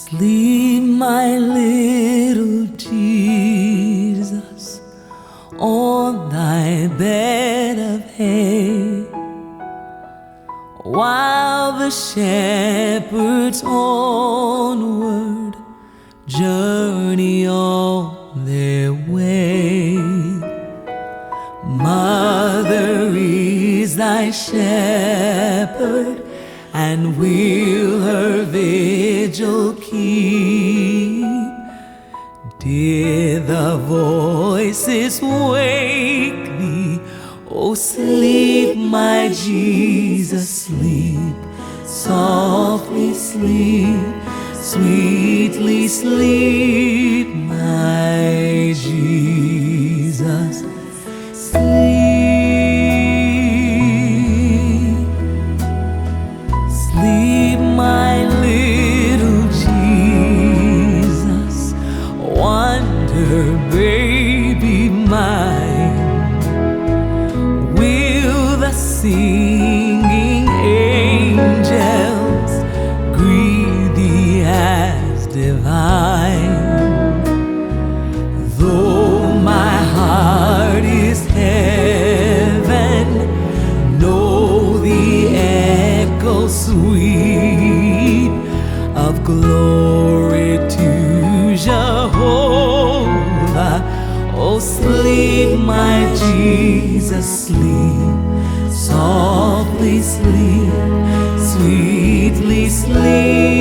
Sleep, my little Jesus, on thy bed of hay, while the shepherds onward journey on their way. Mother is thy shepherd, and will her vigil keep. Did the voices wake thee? Oh, sleep, my Jesus, sleep. Softly sleep, sweetly sleep, my Jesus, sleep. Sleep, my little Jesus, wonder baby mine. Will the singing angels greet thee as divine? Though my heart is heaven, know the echo sweet of glory to Jehovah. Oh, sleep, my Jesus, sleep. Softly sleep, sweetly sleep.